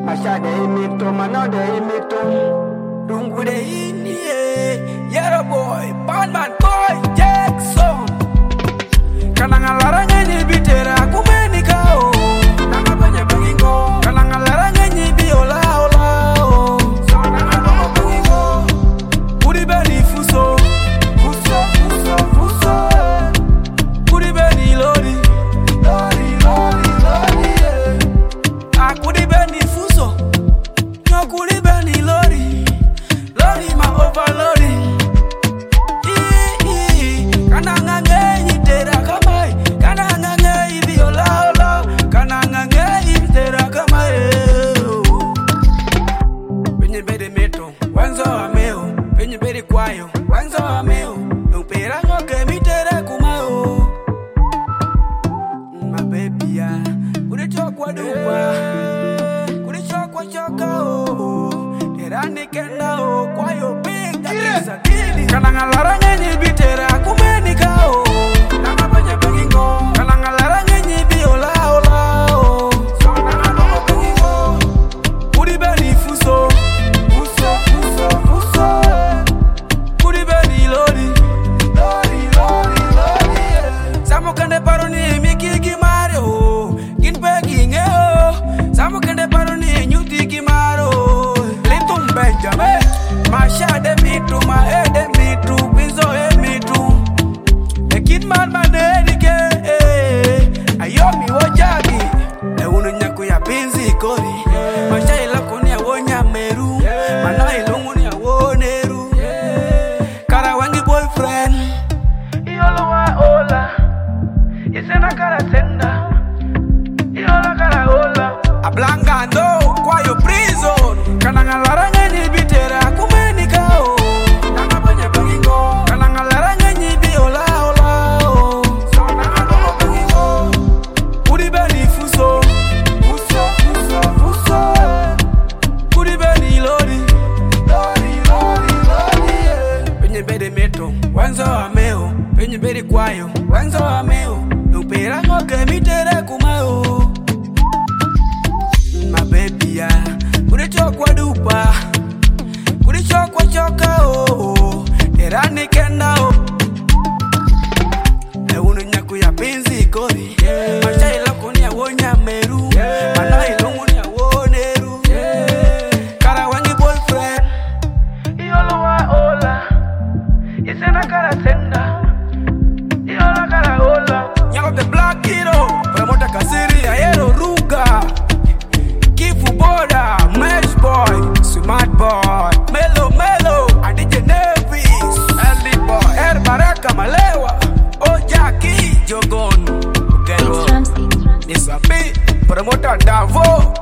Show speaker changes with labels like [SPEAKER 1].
[SPEAKER 1] Asha de imito, mano de imito.
[SPEAKER 2] Dungu de ini, Yellow boy, Batman boy, Jackson. Kananga laranga ni bitera kumeni kao. Nanga banya bangingo. Kananga laranga ni biola ola o. Nanga banya bangingo. Kuri beni fuso, fuso, fuso, fuso. Kuri beni lori, lori, lori, lori. Kuri beni fuso, no kuri beni lori, lori ma overloading. Kananga ngenyi tera kamai, kananga ngenyi biola ola, kananga ngenyi tera kamai. Penye bede meto, wanzo ameo, penye bede kwayo, wanzo ameo, upera ngoke mitere kumao. My baby ya, kuri chokwa dupa, kuri chokwa choka o, terani kenda o, kwayo pinga kisa kili. Kananga laranga nyi bitera kumeni kao, nanga banya bangingo, kananga laranga nyi biola ola o, nanga banya bangingo, kuri beni fuso, fuso, fuso, fuso, kuri beni lori, lori, lori, lori. Samo kande paroni mikiki Mario, ginpegi ngeo, samo kande paroni nyuti kimaro. Litum Benjamin, masha de mitu, ma de mitu, pinzo mitu. The kid man edike, ayomi wojagi. Unu nyaku ya pinzi kori, masha ilakuni ya wonya meru, mana ilunguni ya woneru. Karawangi boyfriend, iyolo wa ola, isena kara senda, iyolo kara ola. Ablanga no, kwa yo prison, kananga laranga ni bitera kumeni kao. Nanga banya bangingo, kananga laranga ni biola ola o. Nanga banya bangingo, kuri beni fuso, fuso, fuso, fuso. Kuri beni lori, lori, lori, lori. Penye bede meto, wanzo ameo, penye bede kwayo, wanzo ameo, upera ngoke mitere kumao. My baby ya, kuri chokwa dupa, kuri chokwa choka o, terani kenda o. Unu nyaku ya pinzi kori, masha ilakuni ya wonya meru, mana ilunguni ya woneru. Karawangi boyfriend, iyolo wa ola, isena kara senda, iyolo kara ola. Nyako the black hero, promota kasiri ya yero ruga. Kifu Boda, Mesh Boy, Smart Boy, Melo Melo, Adije Nevis, Early Boy, Air Baraka Malewa, Ojaki, Jogon, Gelo, Nisabi, Promoter Davo.